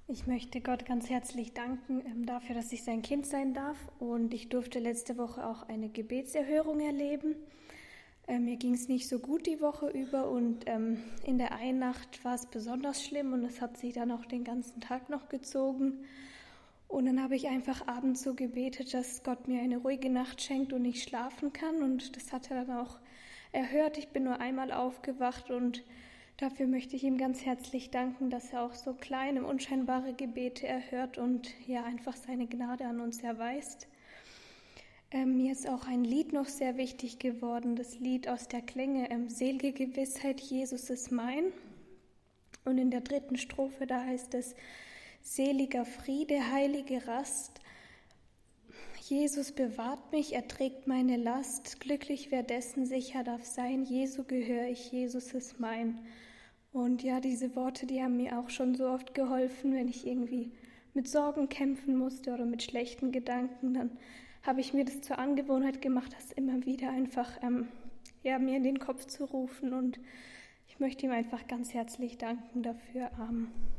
Ich möchte Gott ganz herzlich danken dafür, dass ich sein Kind sein darf. Und ich durfte letzte Woche auch eine Gebetserhörung erleben. Mir ging es nicht so gut die Woche über und in der einen Nacht war es besonders schlimm und es hat sich dann auch den ganzen Tag noch gezogen. Und dann habe ich einfach abends so gebetet, dass Gott mir eine ruhige Nacht schenkt und ich schlafen kann. Und das hat er dann auch erhört. Ich bin nur einmal aufgewacht und dafür möchte ich ihm ganz herzlich danken, dass er auch so kleine, unscheinbare Gebete erhört und ja einfach seine Gnade an uns erweist. Mir ist auch ein Lied noch sehr wichtig geworden, das Lied aus der Klänge, Selige Gewissheit, Jesus ist mein. Und in der 3. Strophe, da heißt es, seliger Friede, heilige Rast, Jesus bewahrt mich, er trägt meine Last, glücklich wer dessen sicher darf sein, Jesu gehöre ich, Jesus ist mein. Und ja, diese Worte, die haben mir auch schon so oft geholfen, wenn ich irgendwie mit Sorgen kämpfen musste oder mit schlechten Gedanken, dann habe ich mir das zur Angewohnheit gemacht, das immer wieder einfach mir in den Kopf zu rufen. Und ich möchte ihm einfach ganz herzlich danken dafür.